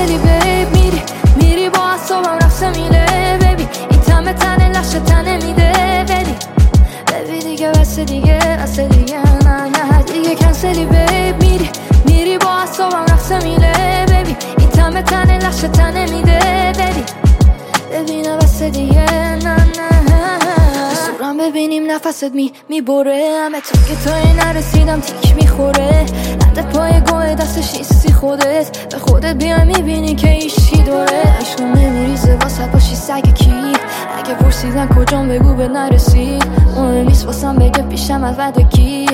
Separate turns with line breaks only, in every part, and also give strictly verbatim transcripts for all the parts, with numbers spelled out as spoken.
کنسلی بیب میری میری با اصابم رفته میله بیبی این تمه تنه لخشه تنه میده بدی ببی دیگه بس دیگه بس دیگه نه نه دیگه کنسلی بیب میری میری با اصابم رفته میله بیبی این تمه تنه لخشه تنه میده بدی ببینه بس دیگه نه نه سورم ببینیم نفست می میبره همه تا که تایی نرسیدم تیک میخوره رد پای گوه دستش نیستی خودت به خودت بیای میبینی که ایشی داره عشقم نمیریزه واسه باشی سگ کی اگه پرسیدن کجام بگو به نرسید مهم نیست واسم بگه پیشم از ودکی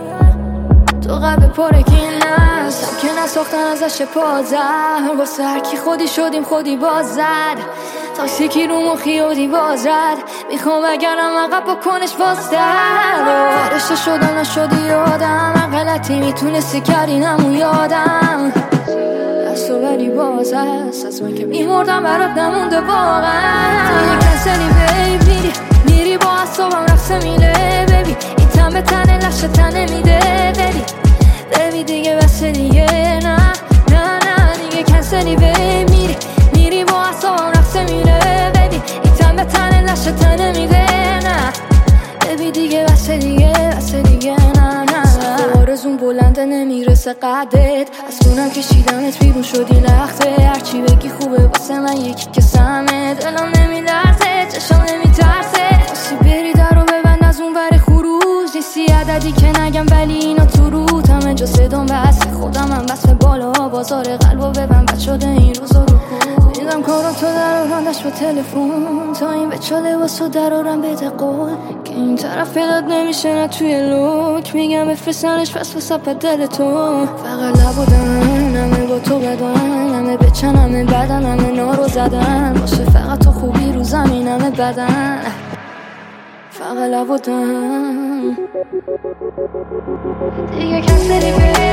تو قبل پره کی نستم که نساختن ازش پازر واسه هر کی خودی شدیم خودی بازد تاکسیکی رو مخی و دیوازد میخوام اگرم عقب بکنش بازدر فرشته شدم نشدی یادم من غلطی میتونستی کردی نمون یادم دستو ولی باز هست از من که میمردم برات نمونده واقعا دیگه کنسلی بیب میری میری با اصابم رفته میله بیبی این تمه تنه لخشه تنه میده بدی ببی دیگه بس دیگه نه نه نه دیگه کنسلی بیب میری میری با اصابم رفته میره بیبی این تنه تنه لخشه تنه میده نه ببی دیگه بس دیگه بس دیگه نه نه آرزون بلنده نمیرسه قدت از خونم کشیدمت بیرون شدی لخته هرچی بگی خوبه واسه من یکی که سمه دلم نمیلرزه چشم نمیترسه خواستی بری در رو ببند از اون ور خروج نیستی عددی که نگم ولی اینا تو روت همه جا صدام بسته خودم هم بس بالا بازار قلبو ببند بد شده این روزا رو کن دیدم کارم تو در آرندش با تلفن تا این بچه لباسو در آرم بده قول که این طرف پیدات نمیشه نه توی لوک میگم بفرستنش پس واسه دل تو فقط لبودن همه با تو بدن همه بچن همه بدن همه نارو زدن باشه فقط تو خوبی رو زمین همه بدن فقط لبودن دیگه کنسلی